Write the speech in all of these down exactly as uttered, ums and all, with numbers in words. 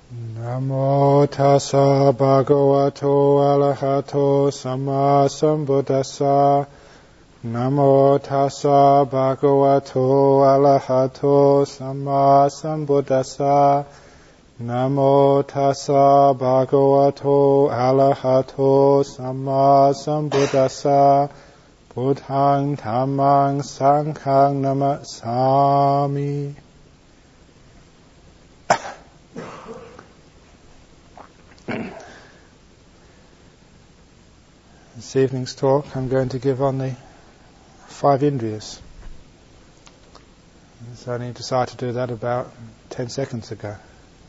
Namo tassa bhagavato arahato samma sambuddhassa. Namo tassa bhagavato arahato samma sambuddhassa. Namo tassa bhagavato arahato samma sambuddhassa. Buddhaṃ dhammāṃ saṅghāṃ namasāmi. This evening's talk I'm going to give on the five indriyas. So I only decided to do that about ten seconds ago.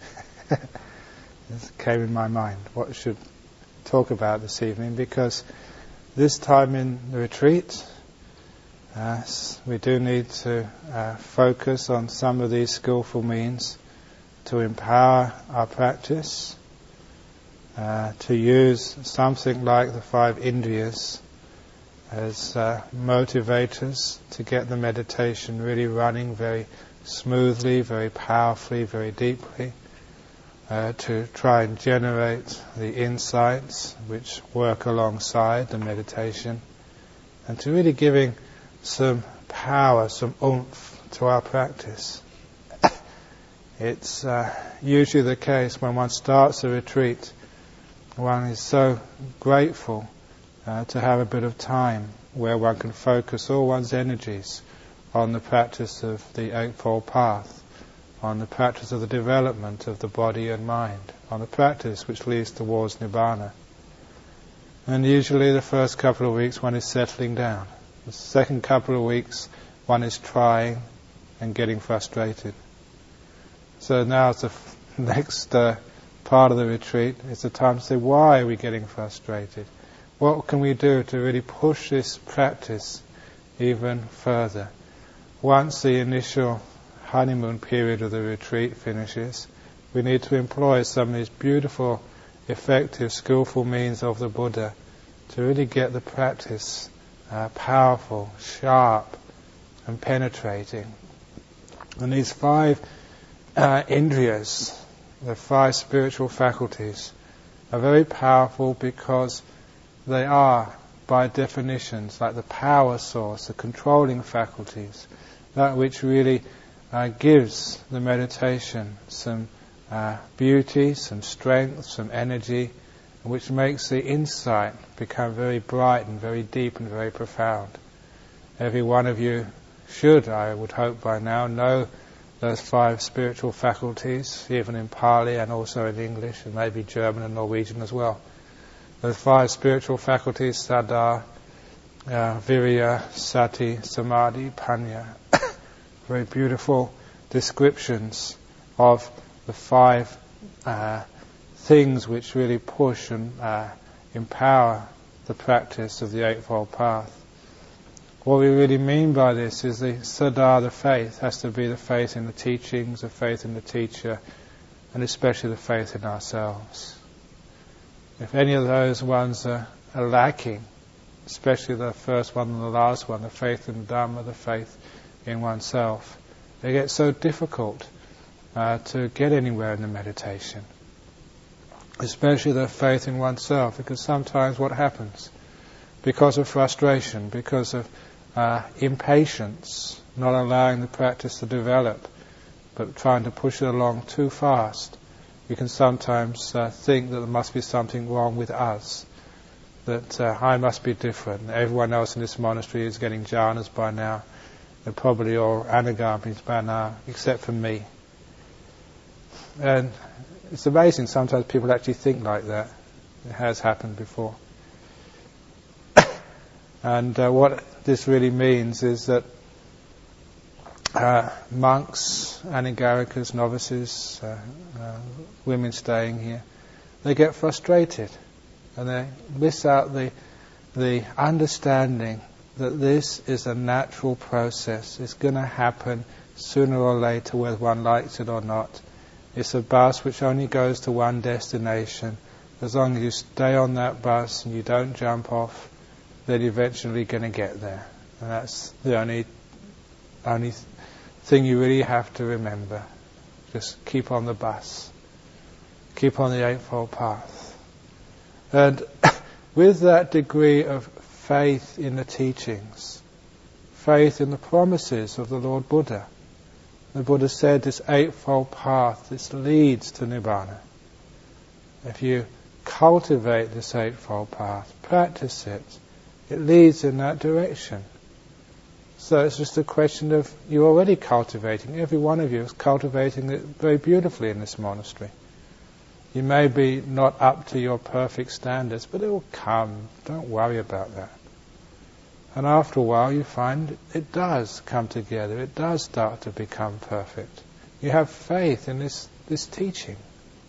This came in my mind, what I should talk about this evening, because this time in the retreat uh, we do need to uh, focus on some of these skillful means to empower our practice. Uh, to use something like the five indriyas as uh, motivators to get the meditation really running very smoothly, very powerfully, very deeply, uh, to try and generate the insights which work alongside the meditation, and to really giving some power, some oomph to our practice. It's uh, usually the case when one starts a retreat, one is so grateful uh, to have a bit of time where one can focus all one's energies on the practice of the Eightfold Path, on the practice of the development of the body and mind, on the practice which leads towards Nibbana. And usually the first couple of weeks one is settling down. The second couple of weeks one is trying and getting frustrated. So now it's the f- next uh, part of the retreat, it's a time to say, why are we getting frustrated? What can we do to really push this practice even further? Once the initial honeymoon period of the retreat finishes, we need to employ some of these beautiful, effective, skillful means of the Buddha to really get the practice uh, powerful, sharp and penetrating. And these five uh, indriyas, the five spiritual faculties, are very powerful because they are, by definitions, like the power source, the controlling faculties, that which really uh, gives the meditation some uh, beauty, some strength, some energy, and which makes the insight become very bright and very deep and very profound. Every one of you should, I would hope by now, know those five spiritual faculties, even in Pali and also in English, and maybe German and Norwegian as well. Those five spiritual faculties, Saddha, uh, Virya, Sati, Samadhi, Panya. Very beautiful descriptions of the five uh, things which really push and uh, empower the practice of the Eightfold Path. What we really mean by this is the Saddha, the faith, has to be the faith in the teachings, the faith in the teacher, and especially the faith in ourselves. If any of those ones are, are lacking, especially the first one and the last one, the faith in Dhamma, the faith in oneself, they get so difficult uh, to get anywhere in the meditation. Especially the faith in oneself, because sometimes what happens? Because of frustration, because of Uh, impatience, not allowing the practice to develop, but trying to push it along too fast, we can sometimes uh, think that there must be something wrong with us, that uh, I must be different. Everyone else in this monastery is getting jhanas by now. They're probably all anagamis by now, except for me. And it's amazing, sometimes people actually think like that. It has happened before. And uh, what this really means is that uh, monks, anigarikas, novices, uh, uh, women staying here, they get frustrated and they miss out the the understanding that this is a natural process. It's going to happen sooner or later, whether one likes it or not. It's a bus which only goes to one destination. As long as you stay on that bus and you don't jump off, then you're eventually going to get there. And that's the only only thing you really have to remember. Just keep on the bus. keep on the Eightfold Path. And with that degree of faith in the teachings, faith in the promises of the Lord Buddha, the Buddha said this Eightfold Path, this leads to Nibbana. If you cultivate this Eightfold Path, practice it, it leads in that direction. So it's just a question of you already cultivating. Every one of you is cultivating it very beautifully in this monastery. You may be not up to your perfect standards, but it will come. Don't worry about that. And after a while you find it does come together. It does start to become perfect. You have faith in this, this teaching.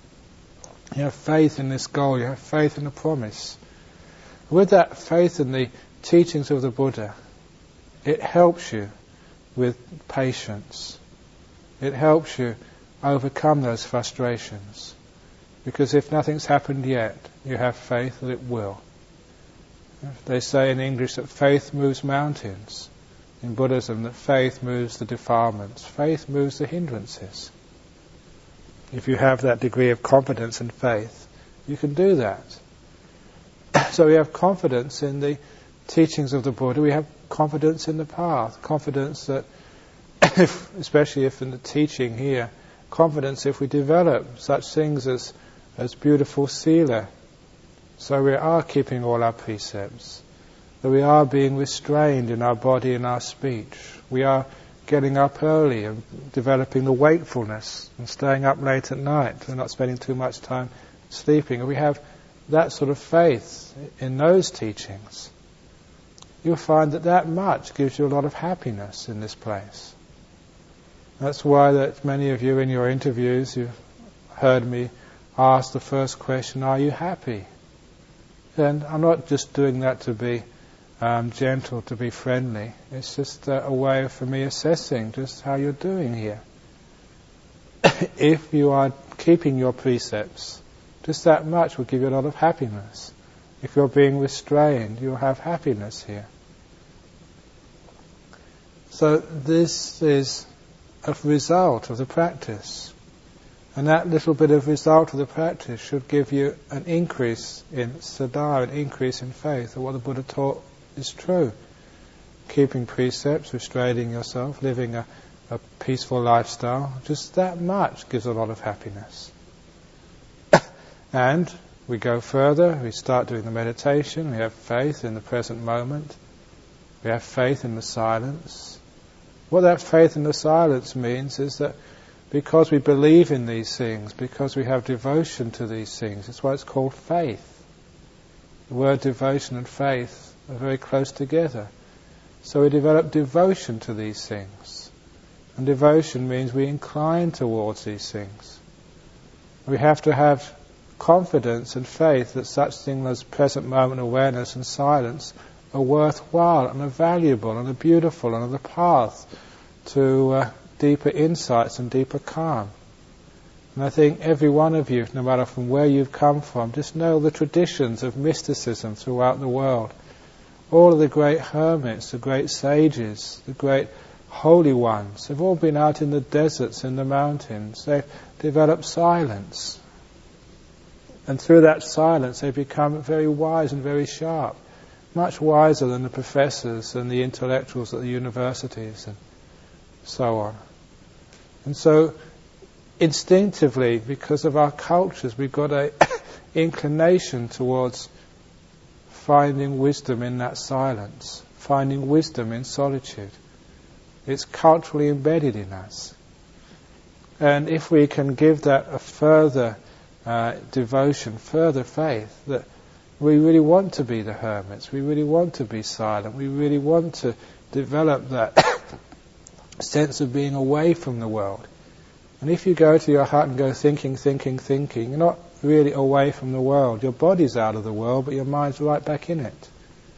You have faith in this goal. You have faith in the promise. With that faith in the teachings of the Buddha, it helps you with patience. It helps you overcome those frustrations. Because if nothing's happened yet, you have faith that it will. They say in English that faith moves mountains. In Buddhism, that faith moves the defilements. Faith moves the hindrances. If you have that degree of confidence and faith, you can do that. So we have confidence in the teachings of the Buddha. We have confidence in the path. Confidence that, if, especially if in the teaching here, confidence if we develop such things as, as beautiful sila. So we are keeping all our precepts. That we are being restrained in our body and our speech. We are getting up early and developing the wakefulness and staying up late at night. We're not spending too much time sleeping. We have that sort of faith in those teachings. You'll find that that much gives you a lot of happiness in this place. That's why that many of you in your interviews, you've heard me ask the first question, are you happy? And I'm not just doing that to be um, gentle, to be friendly. It's just a, a way for me assessing just how you're doing here. If you are keeping your precepts, just that much will give you a lot of happiness. If you're being restrained, you'll have happiness here. So this is a result of the practice. And that little bit of result of the practice should give you an increase in saddha, an increase in faith that what the Buddha taught is true. Keeping precepts, restraining yourself, living a, a peaceful lifestyle, just that much gives a lot of happiness. And we go further, we start doing the meditation, we have faith in the present moment, we have faith in the silence. What that faith in the silence means is that because we believe in these things, because we have devotion to these things, that's why it's called faith. The word devotion and faith are very close together. So we develop devotion to these things. And devotion means we incline towards these things. We have to have confidence and faith that such things as present moment awareness and silence are worthwhile and are valuable and are beautiful and are the path to uh, deeper insights and deeper calm. And I think every one of you, no matter from where you've come from, just know the traditions of mysticism throughout the world. All of the great hermits, the great sages, the great holy ones, they've all been out in the deserts, in the mountains. They've developed silence. And through that silence they become very wise and very sharp, much wiser than the professors and the intellectuals at the universities and so on. And so instinctively, because of our cultures, we've got an inclination towards finding wisdom in that silence, finding wisdom in solitude. It's culturally embedded in us. And if we can give that a further uh, devotion, further faith, that we really want to be the hermits, we really want to be silent, we really want to develop that sense of being away from the world. And if you go to your hut and go thinking, thinking, thinking, you're not really away from the world. Your body's out of the world, but your mind's right back in it.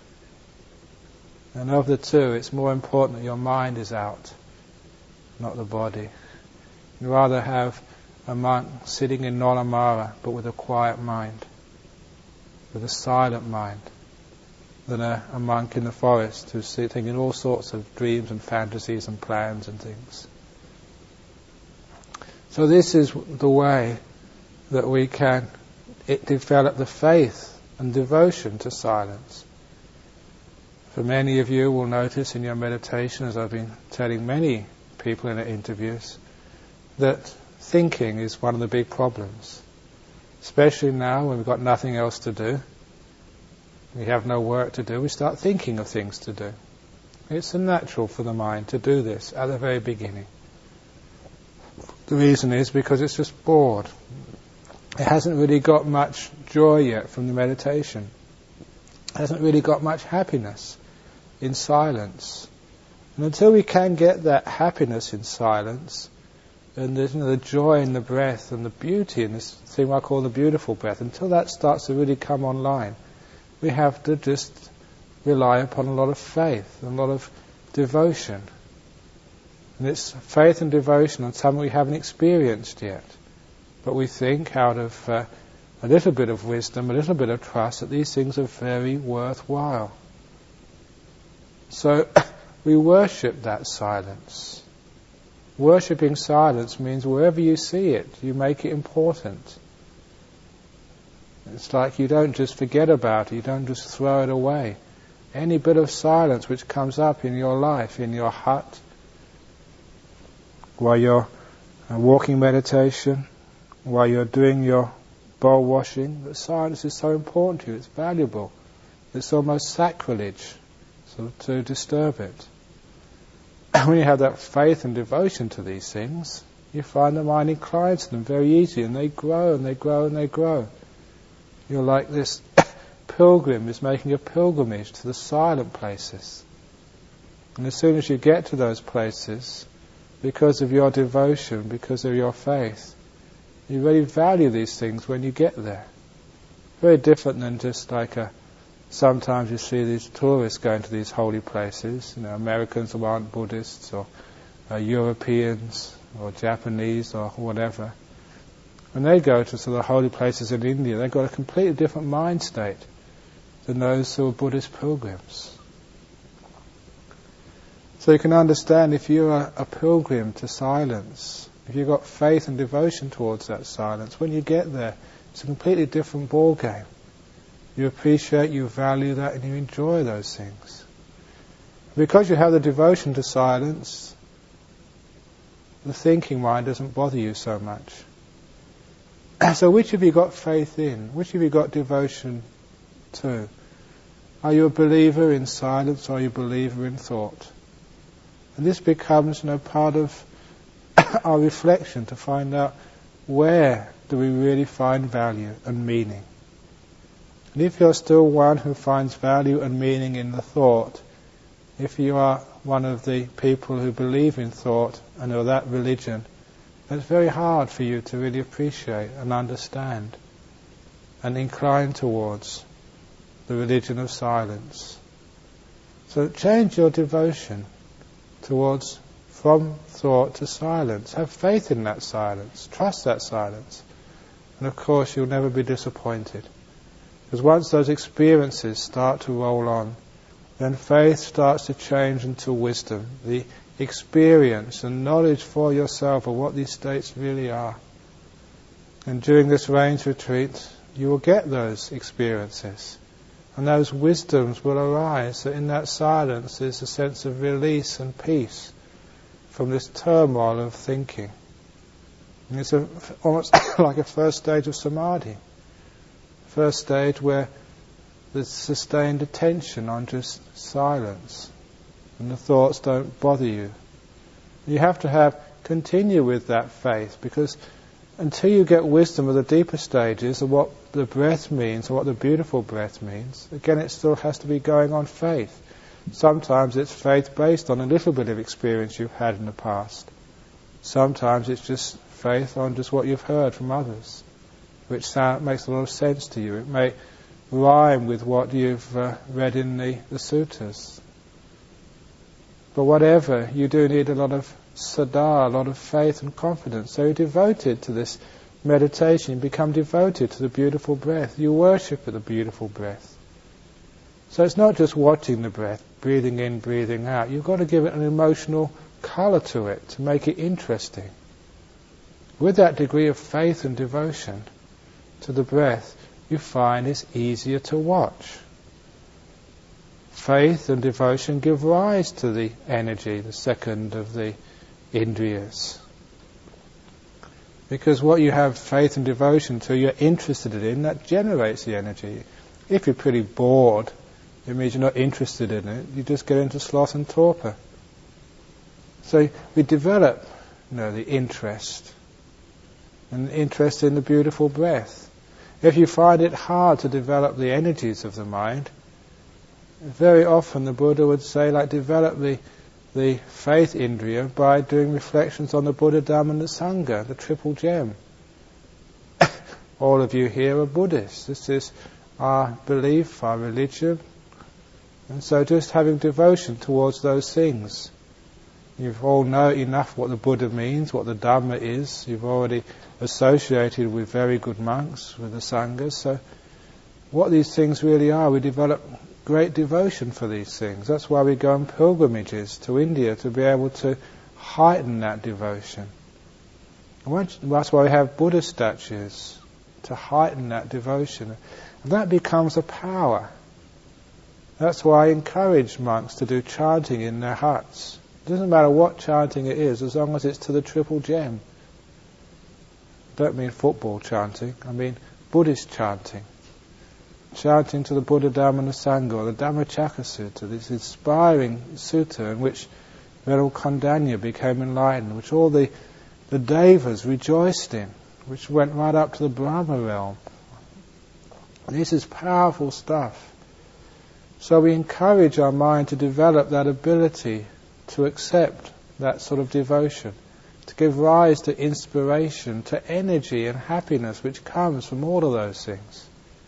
And of the two, it's more important that your mind is out, not the body. You'd rather have a monk sitting in Nolamara, but with a quiet mind, with a silent mind, than a, a monk in the forest who's thinking all sorts of dreams and fantasies and plans and things. So this is the way that we can it develop the faith and devotion to silence. For many of you will notice in your meditation, as I've been telling many people in the interviews, that thinking is one of the big problems. Especially now when we've got nothing else to do, we have no work to do, we start thinking of things to do. It's natural for the mind to do this at the very beginning. The reason is because it's just bored. It hasn't really got much joy yet from the meditation. It hasn't really got much happiness in silence. And until we can get that happiness in silence, and the, you know, the joy in the breath and the beauty in this thing I call the beautiful breath, until that starts to really come online, we have to just rely upon a lot of faith and a lot of devotion. And it's faith and devotion on something we haven't experienced yet. But we think out of uh, a little bit of wisdom, a little bit of trust, that these things are very worthwhile. So we worship that silence. Worshipping silence means wherever you see it, you make it important. It's like you don't just forget about it, you don't just throw it away. Any bit of silence which comes up in your life, in your hut, while you're uh, walking meditation, while you're doing your bowl washing, the silence is so important to you, it's valuable. It's almost sacrilege sort of to disturb it. When you have that faith and devotion to these things, you find the mind inclines to them very easily, and they grow and they grow and they grow. You're like this pilgrim is making a pilgrimage to the silent places. And as soon as you get to those places, because of your devotion, because of your faith, you really value these things when you get there. Very different than just like a, sometimes you see these tourists going to these holy places, you know, Americans who aren't Buddhists, or uh, Europeans, or Japanese, or whatever. When they go to sort of holy places in India, they've got a completely different mind state than those who are Buddhist pilgrims. So you can understand, if you're a, a pilgrim to silence, if you've got faith and devotion towards that silence, when you get there, it's a completely different ball game. You appreciate, you value that, and you enjoy those things. Because you have the devotion to silence, the thinking mind doesn't bother you so much. So which have you got faith in? Which have you got devotion to? Are you a believer in silence, or are you a believer in thought? And this becomes, you know, part of our reflection to find out where do we really find value and meaning. And if you're still one who finds value and meaning in the thought, if you are one of the people who believe in thought and are that religion, it's very hard for you to really appreciate and understand and incline towards the religion of silence. So change your devotion towards from thought to silence. Have faith in that silence. Trust that silence. And of course you'll never be disappointed. Because once those experiences start to roll on, then faith starts to change into wisdom. The experience and knowledge for yourself of what these states really are. And during this range retreat, you will get those experiences. And those wisdoms will arise. So in that silence there's a sense of release and peace from this turmoil of thinking. And it's a, almost like a first stage of samadhi. First stage where there's sustained attention on just silence. And the thoughts don't bother you. You have to have continue with that faith, because until you get wisdom of the deeper stages of what the breath means, or what the beautiful breath means, again it still has to be going on faith. Sometimes it's faith based on a little bit of experience you've had in the past. Sometimes it's just faith on just what you've heard from others, which sound, makes a lot of sense to you. It may rhyme with what you've uh, read in the, the suttas. But whatever, you do need a lot of saddha, a lot of faith and confidence. So you're devoted to this meditation, you become devoted to the beautiful breath. You worship at the beautiful breath. So it's not just watching the breath, breathing in, breathing out. You've got to give it an emotional colour to it, to make it interesting. With that degree of faith and devotion, to the breath, you find it's easier to watch. Faith and devotion give rise to the energy, the second of the indriyas. Because what you have faith and devotion to, you're interested in, that generates the energy. If you're pretty bored, it means you're not interested in it, you just get into sloth and torpor. So we develop, you know, the interest, and interest in the beautiful breath. If you find it hard to develop the energies of the mind, very often the Buddha would say, like, develop the the faith indriya by doing reflections on the Buddha, Dhamma and the Sangha, the triple gem. All of you here are Buddhists. This is our belief, our religion. And so just having devotion towards those things. You all know enough what the Buddha means, what the Dhamma is. You've already associated with very good monks, with the Sanghas. So what these things really are, we develop great devotion for these things. That's why we go on pilgrimages to India, to be able to heighten that devotion. And that's why we have Buddha statues, to heighten that devotion. And that becomes a power. That's why I encourage monks to do chanting in their huts. It doesn't matter what chanting it is, as long as it's to the triple gem. I don't mean football chanting, I mean Buddhist chanting. Chanting to the Buddha, Dhamma and the Sangha, or the Dhammacakka Sutta, this inspiring sutta in which Venerable Kondanya became enlightened, which all the, the devas rejoiced in, which went right up to the Brahma realm. This is powerful stuff. So we encourage our mind to develop that ability to accept that sort of devotion, to give rise to inspiration, to energy and happiness which comes from all of those things.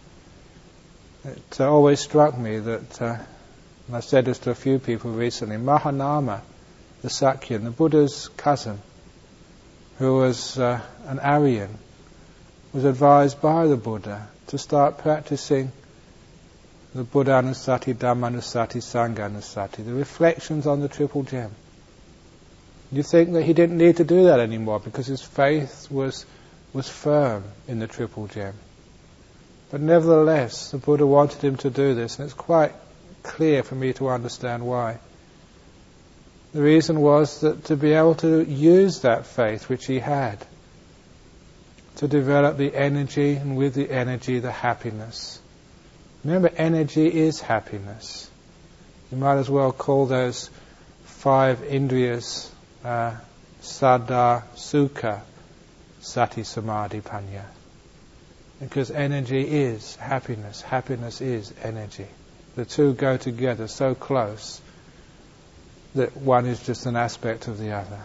It uh, always struck me that, uh, and I've said this to a few people recently, Mahanama, the Sakyan, the Buddha's cousin, who was uh, an Aryan, was advised by the Buddha to start practicing the Buddhanusati, Dhammanusati, Sanghanusati, the reflections on the Triple Gem. You think that he didn't need to do that anymore because his faith was was firm in the Triple Gem. But nevertheless, the Buddha wanted him to do this, and it's quite clear for me to understand why. The reason was that to be able to use that faith which he had, to develop the energy, and with the energy the happiness. Remember, energy is happiness. You might as well call those five indriyas uh, Saddha, Sukha, Sati, Samadhi, Panya. Because energy is happiness. Happiness is energy. The two go together so close that one is just an aspect of the other.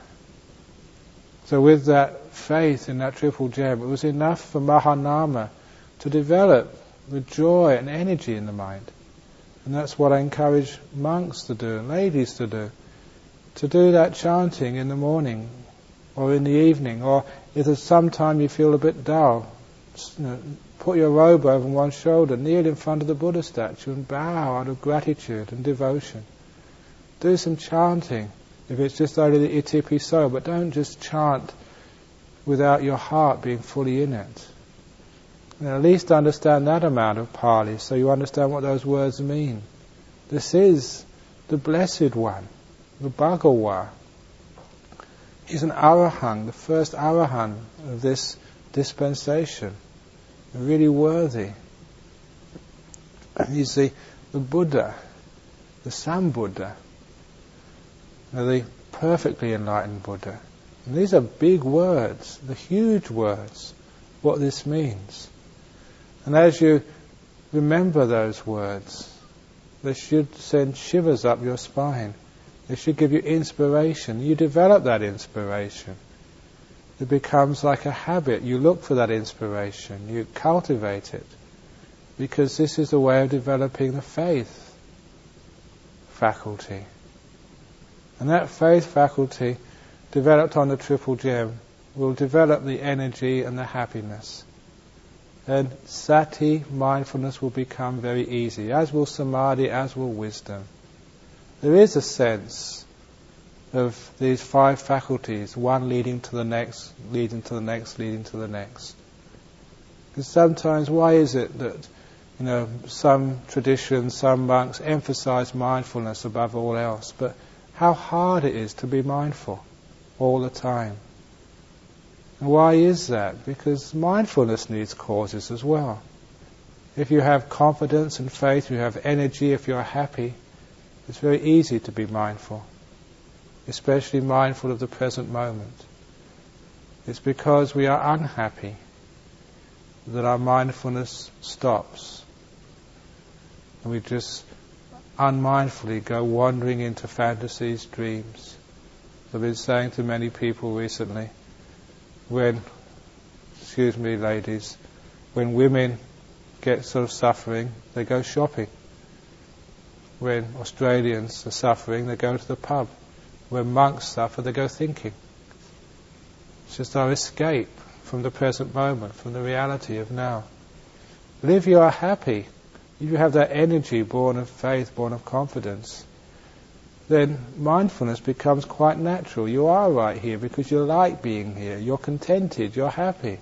So with that faith in that Triple Gem, it was enough for Mahanama to develop the joy and energy in the mind. And that's what I encourage monks to do, and ladies to do. To do that chanting in the morning, or in the evening, or if there's some time you feel a bit dull, you know, put your robe over one shoulder, kneel in front of the Buddha statue and bow out of gratitude and devotion. Do some chanting, if it's just only the iti piso, but don't just chant without your heart being fully in it. And at least understand that amount of Pali, so you understand what those words mean. This is the Blessed One, the Bhagawa. He's an Arahant, the first Arahant of this dispensation. Really worthy. He's the, the Buddha, the Sambuddha, the perfectly enlightened Buddha. And these are big words, the huge words, what this means. And as you remember those words, they should send shivers up your spine. They should give you inspiration. You develop that inspiration. It becomes like a habit. You look for that inspiration. You cultivate it. Because this is a way of developing the faith faculty. And that faith faculty, developed on the Triple Gem, will develop the energy and the happiness. And sati, mindfulness, will become very easy, as will samadhi, as will wisdom. There is a sense of these five faculties, one leading to the next, leading to the next, leading to the next. Because sometimes, why is it that, you know, some traditions, some monks emphasize mindfulness above all else, but how hard it is to be mindful all the time. And why is that? Because mindfulness needs causes as well. If you have confidence and faith, you have energy, if you're happy, it's very easy to be mindful, especially mindful of the present moment. It's because we are unhappy that our mindfulness stops. And we just unmindfully go wandering into fantasies, dreams. I've been saying to many people recently, when, excuse me ladies, when women get sort of suffering, they go shopping. When Australians are suffering, they go to the pub. When monks suffer, they go thinking. It's just our escape from the present moment, from the reality of now. But if you are happy, if you have that energy born of faith, born of confidence, then mindfulness becomes quite natural. You are right here because you like being here. You're contented. You're happy.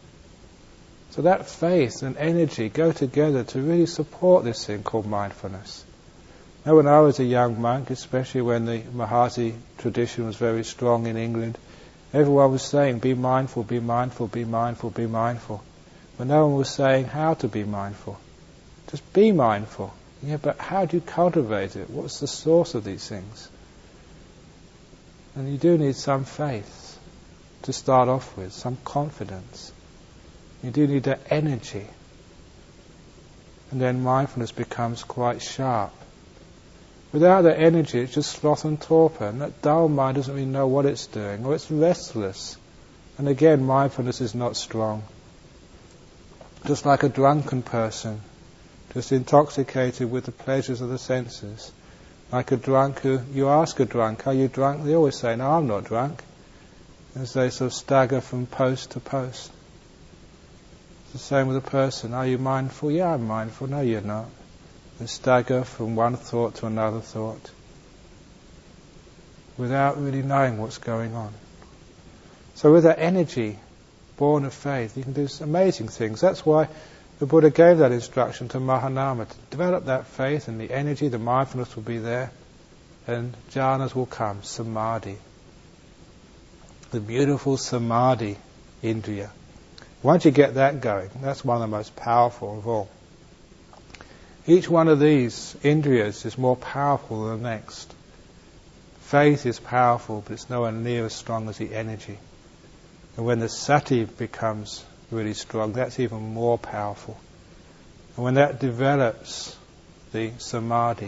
So that faith and energy go together to really support this thing called mindfulness. Now, when I was a young monk, especially when the Mahasi tradition was very strong in England, everyone was saying, be mindful, be mindful, be mindful, be mindful. But no one was saying how to be mindful. Just be mindful. Yeah, but how do you cultivate it? What's the source of these things? And you do need some faith to start off with, some confidence. You do need that energy. And then mindfulness becomes quite sharp. Without that energy, it's just sloth and torpor, and that dull mind doesn't really know what it's doing, or it's restless. And again, mindfulness is not strong. Just like a drunken person, just intoxicated with the pleasures of the senses. Like a drunk who, you ask a drunk, are you drunk? They always say, no, I'm not drunk. As they sort of stagger from post to post. It's the same with a person. Are you mindful? Yeah, I'm mindful. No, you're not. They stagger from one thought to another thought without really knowing what's going on. So with that energy born of faith, you can do amazing things. That's why the Buddha gave that instruction to Mahanama, to develop that faith, and the energy, the mindfulness will be there, and jhanas will come, samadhi. The beautiful samadhi indriya. Once you get that going, that's one of the most powerful of all. Each one of these indriyas is more powerful than the next. Faith is powerful, but it's nowhere near as strong as the energy. And when the sati becomes really strong, that's even more powerful. And when that develops, the samadhi,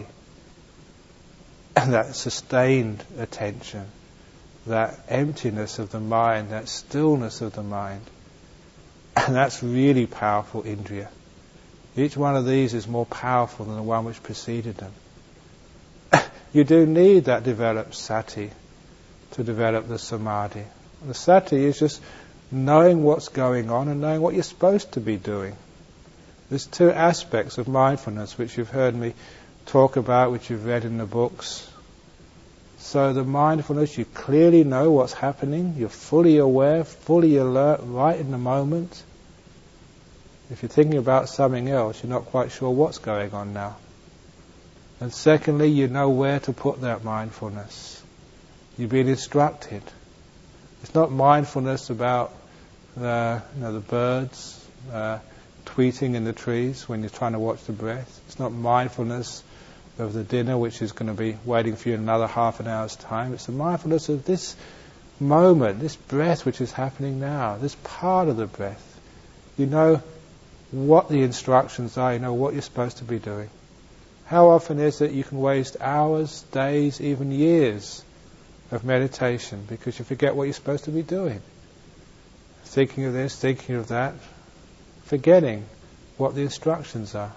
that sustained attention, that emptiness of the mind, that stillness of the mind, and that's really powerful indriya. Each one of these is more powerful than the one which preceded them. You do need that developed sati to develop the samadhi. The sati is just knowing what's going on and knowing what you're supposed to be doing. There's two aspects of mindfulness which you've heard me talk about, which you've read in the books. So the mindfulness, you clearly know what's happening, you're fully aware, fully alert, right in the moment. If you're thinking about something else, you're not quite sure what's going on now. And secondly, you know where to put that mindfulness. You've been instructed. It's not mindfulness about the, you know, the birds uh, tweeting in the trees when you're trying to watch the breath. It's not mindfulness of the dinner which is going to be waiting for you in another half an hour's time. It's the mindfulness of this moment, this breath which is happening now, this part of the breath. You know what the instructions are, you know what you're supposed to be doing. How often is it you can waste hours, days, even years of meditation because you forget what you're supposed to be doing? Thinking of this, thinking of that, forgetting what the instructions are.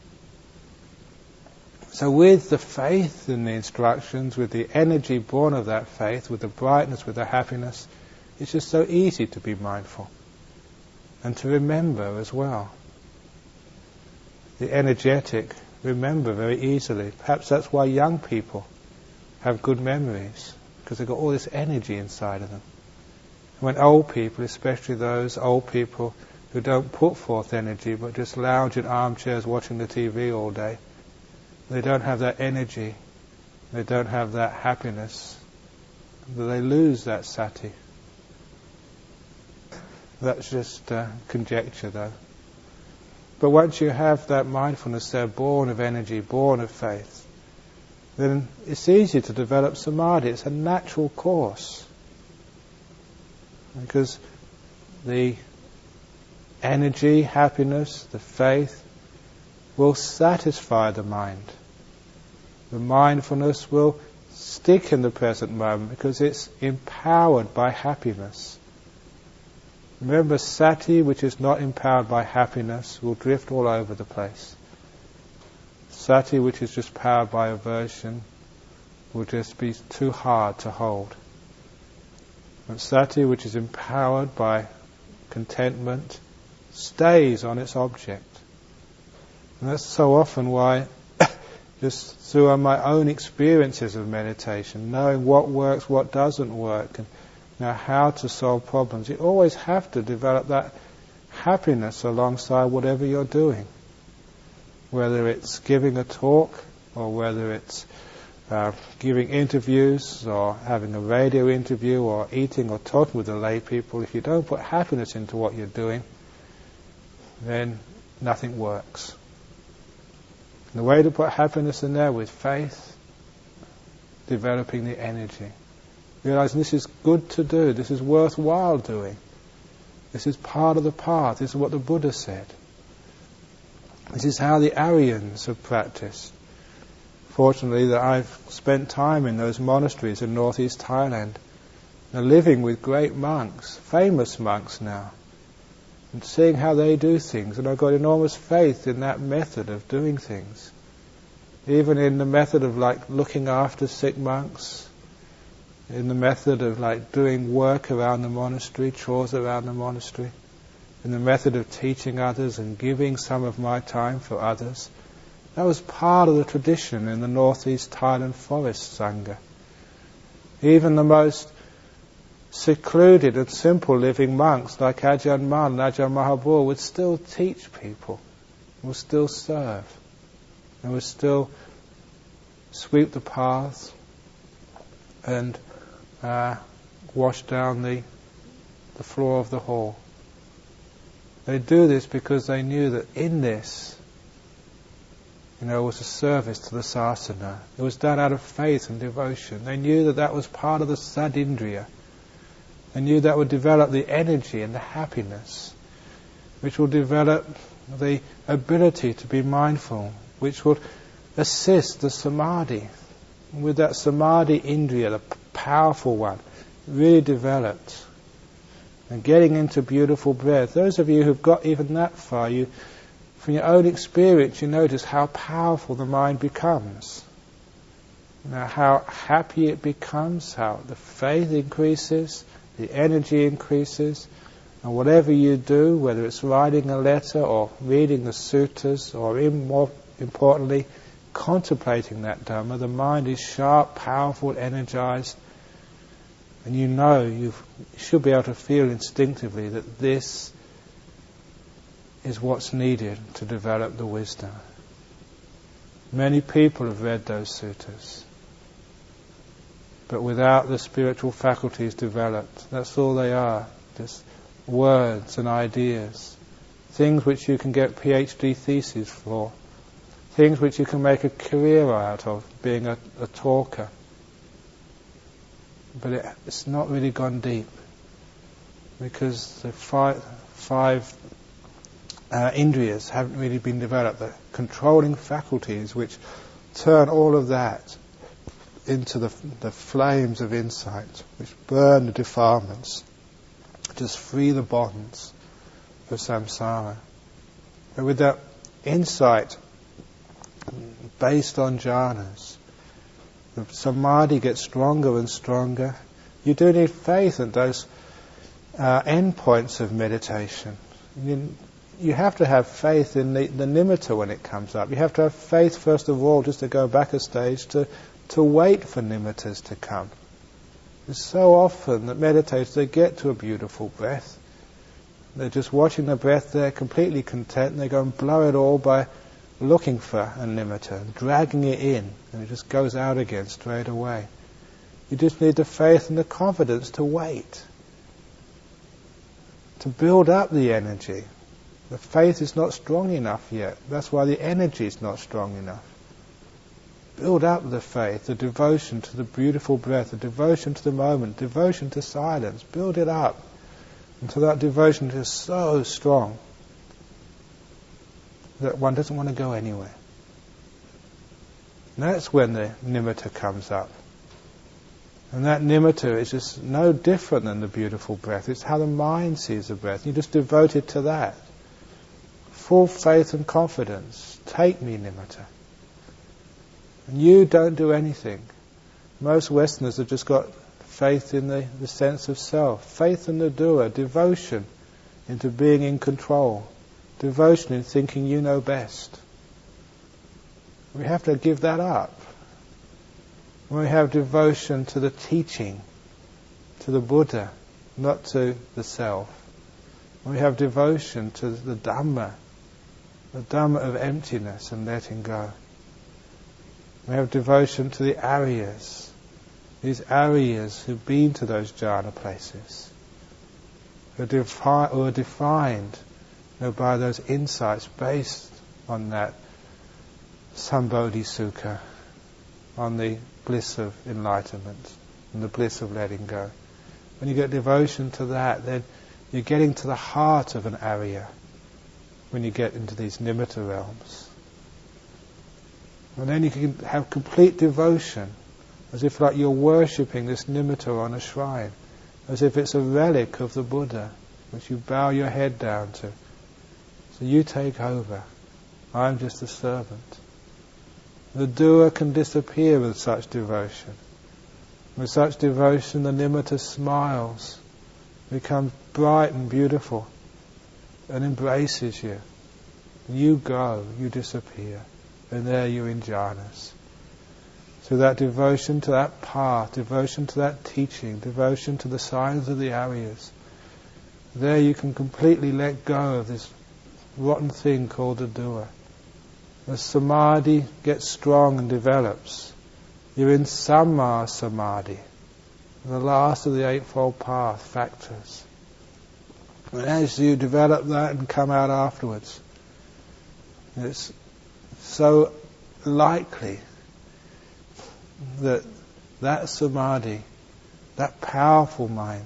So with the faith in the instructions, with the energy born of that faith, with the brightness, with the happiness, it's just so easy to be mindful and to remember as well. The energetic remember very easily. Perhaps that's why young people have good memories, because they've got all this energy inside of them. When old people, especially those old people who don't put forth energy but just lounge in armchairs watching the T V all day. They don't have that energy, they don't have that happiness, they lose that sati. That's just uh, conjecture though. But once you have that mindfulness there, born of energy, born of faith, then it's easy to develop samadhi. It's a natural course. Because the energy, happiness, the faith will satisfy the mind. The mindfulness will stick in the present moment because it's empowered by happiness. Remember, sati, which is not empowered by happiness, will drift all over the place. Sati, which is just powered by aversion, will just be too hard to hold. And sati, which is empowered by contentment, stays on its object. And that's so often why, just through my own experiences of meditation, knowing what works, what doesn't work, and now how to solve problems, you always have to develop that happiness alongside whatever you're doing. Whether it's giving a talk, or whether it's uh, giving interviews, or having a radio interview, or eating or talking with the lay people, if you don't put happiness into what you're doing, then nothing works. And the way to put happiness in there with faith, developing the energy. Realizing this is good to do, this is worthwhile doing. This is part of the path, this is what the Buddha said. This is how the Aryans have practiced. Fortunately that I've spent time in those monasteries in northeast Thailand, and living with great monks, famous monks now, and seeing how they do things, and I've got enormous faith in that method of doing things. Even in the method of like looking after sick monks, in the method of like doing work around the monastery, chores around the monastery, in the method of teaching others and giving some of my time for others. That was part of the tradition in the northeast Thailand forest Sangha. Even the most secluded and simple living monks like Ajahn Mun and Ajahn Mahabur would still teach people, would still serve, and would still sweep the paths and uh, wash down the, the floor of the hall. They do this because they knew that in this, you know, was a service to the sasana. It was done out of faith and devotion. They knew that that was part of the sadindriya. They knew that would develop the energy and the happiness, which will develop the ability to be mindful, which will assist the samadhi. With that samadhi indriya, the powerful one, really developed, and getting into beautiful breath. Those of you who've got even that far, you, from your own experience, you notice how powerful the mind becomes. Now, how happy it becomes, how the faith increases, the energy increases, and whatever you do, whether it's writing a letter or reading the suttas, or even more importantly, contemplating that Dhamma, the mind is sharp, powerful, energized, and you know, you should be able to feel instinctively that this is what's needed to develop the wisdom. Many people have read those suttas, but without the spiritual faculties developed, that's all they are, just words and ideas, things which you can get PhD theses for, things which you can make a career out of, being a, a talker. But it, it's not really gone deep, because the five, five uh, indriyas haven't really been developed, the controlling faculties which turn all of that into the, the flames of insight, which burn the defilements, just free the bonds of samsara. But with that insight based on jhanas, the samadhi gets stronger and stronger. You do need faith at those uh, endpoints of meditation. You, you have to have faith in the, the nimitta when it comes up. You have to have faith, first of all, just to go back a stage, to, to wait for nimittas to come. It's so often that meditators, they get to a beautiful breath, They're just watching the breath there, completely content, and they go and blow it all by looking for a nimitta, and dragging it in, and it just goes out again straight away. You just need the faith and the confidence to wait, to build up the energy. The faith is not strong enough yet. That's why the energy is not strong enough. Build up the faith, the devotion to the beautiful breath, the devotion to the moment, devotion to silence. Build it up until that devotion is so strong that one doesn't want to go anywhere. And that's when the nimitta comes up. And that nimitta is just no different than the beautiful breath. It's how the mind sees the breath. You just devote it to that. Full faith and confidence. Take me, nimitta. And you don't do anything. Most Westerners have just got faith in the, the sense of self. Faith in the doer. Devotion into being in control. Devotion in thinking you know best. We have to give that up. When we have devotion to the teaching, to the Buddha, not to the self. When we have devotion to the Dhamma, the Dhamma of emptiness and letting go. We have devotion to the Aryas, these Aryas who've been to those jhana places, who are, defi- who are defined you know, by those insights based on that Sambodhi Sukha, on the bliss of enlightenment and the bliss of letting go. When you get devotion to that, then you're getting to the heart of an Arya when you get into these nimitta realms. And then you can have complete devotion, as if like you're worshipping this nimitta on a shrine, as if it's a relic of the Buddha, which you bow your head down to. So you take over. I'm just a servant. The doer can disappear with such devotion. With such devotion, the nimitta smiles, becomes bright and beautiful, and embraces you. You go, you disappear, and there you're in jhanas. So that devotion to that path, devotion to that teaching, devotion to the signs of the Aryas, there you can completely let go of this rotten thing called the doer. As samadhi gets strong and develops, you're in samma samadhi, the last of the Eightfold Path factors. And as you develop that and come out afterwards, it's so likely that that samadhi, that powerful mind,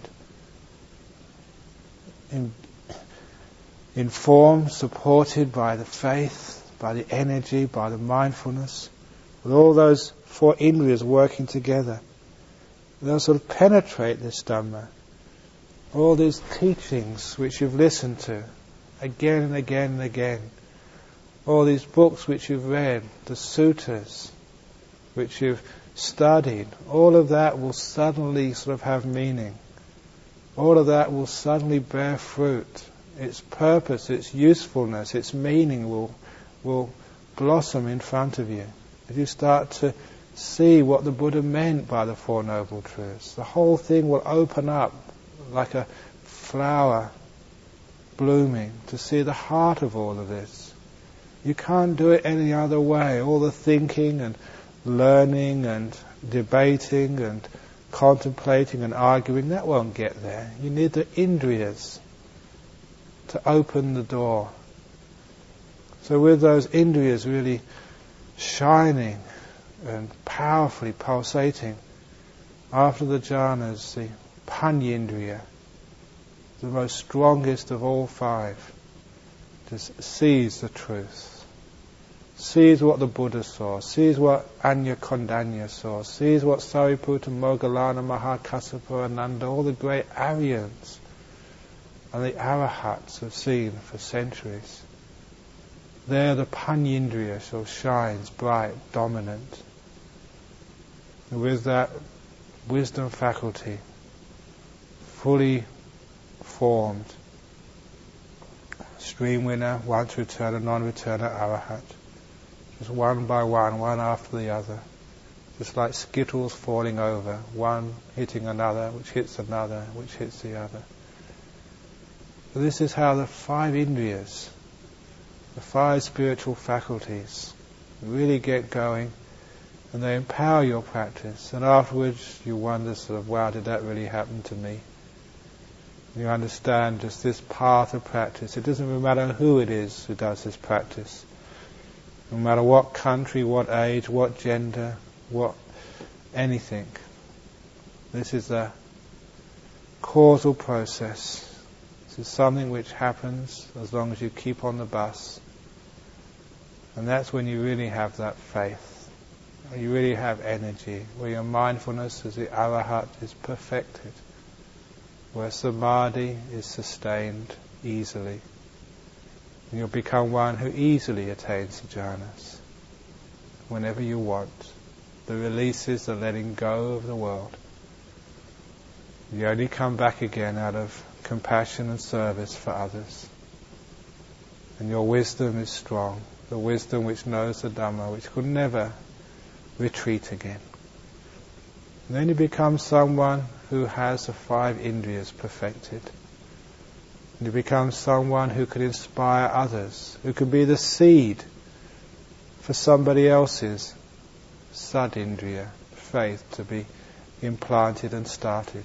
in, informed, supported by the faith, by the energy, by the mindfulness, with all those four indriyas working together, they'll sort of penetrate this Dhamma. All these teachings which you've listened to again and again and again, all these books which you've read, the suttas which you've studied, all of that will suddenly sort of have meaning. All of that will suddenly bear fruit. Its purpose, its usefulness, its meaning will will blossom in front of you. If you start to see what the Buddha meant by the Four Noble Truths, the whole thing will open up like a flower blooming to see the heart of all of this. You can't do it any other way. All the thinking and learning and debating and contemplating and arguing, that won't get there. You need the indriyas to open the door. So with those indriyas really shining and powerfully pulsating, after the jhanas, the panyindriya, the most strongest of all five, just sees the truth, sees what the Buddha saw, sees what Anya Kondanya saw, sees what Sariputta, Moggallana, Mahakassapa, Ananda, all the great Aryans and the Arahats have seen for centuries. There the panyindriya so shines bright, dominant. And with that wisdom faculty fully formed, stream winner, once returner, non-returner, arahat. Just one by one, one after the other. Just like skittles falling over, one hitting another, which hits another, which hits the other. So this is how the five indriyas, the five spiritual faculties, really get going, and they empower your practice. And afterwards you wonder sort of, wow, did that really happen to me? You understand just this path of practice. It doesn't really matter who it is who does this practice. No matter what country, what age, what gender, what anything. This is a causal process. This is something which happens as long as you keep on the bus. And that's when you really have that faith. You really have energy. Where your mindfulness as the arahat is perfected. Where samadhi is sustained easily. And you'll become one who easily attains the jhanas. Whenever you want. The release is the letting go of the world. You only come back again out of compassion and service for others. And your wisdom is strong. The wisdom which knows the Dhamma, which could never retreat again. And then you become someone who has the five indriyas perfected. And you become someone who can inspire others, who can be the seed for somebody else's sad-indriya, faith, to be implanted and started.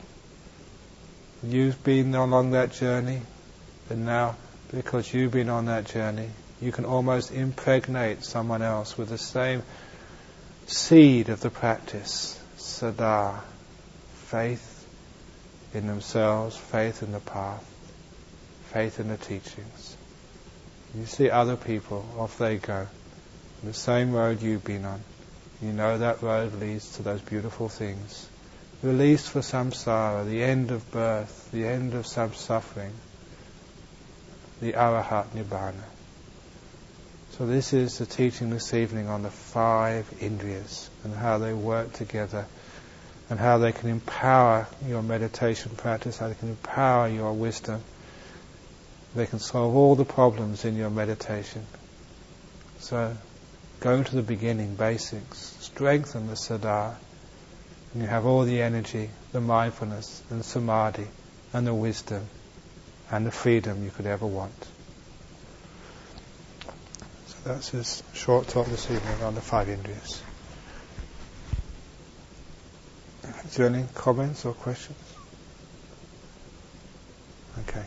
You've been along that journey, and now, because you've been on that journey, you can almost impregnate someone else with the same seed of the practice, sada, faith in themselves, faith in the path, faith in the teachings. You see other people, off they go, on the same road you've been on. You know that road leads to those beautiful things. Release for samsara, the end of birth, the end of some suffering, the arahat nibbana. So this is the teaching this evening on the five indriyas and how they work together and how they can empower your meditation practice, how they can empower your wisdom. They can solve all the problems in your meditation. So go to the beginning, basics, strengthen the sada, and you have all the energy, the mindfulness, and the samadhi, and the wisdom, and the freedom you could ever want. So that's his short talk this evening on the five indriyas. Is there any comments or questions? Okay.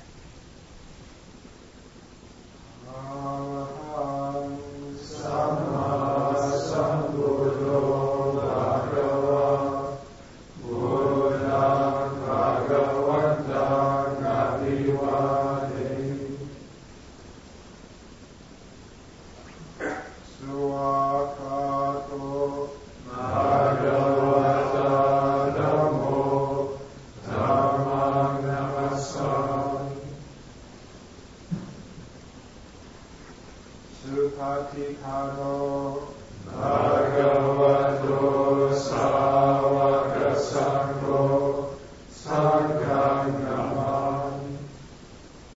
Supatikhano Bhagavata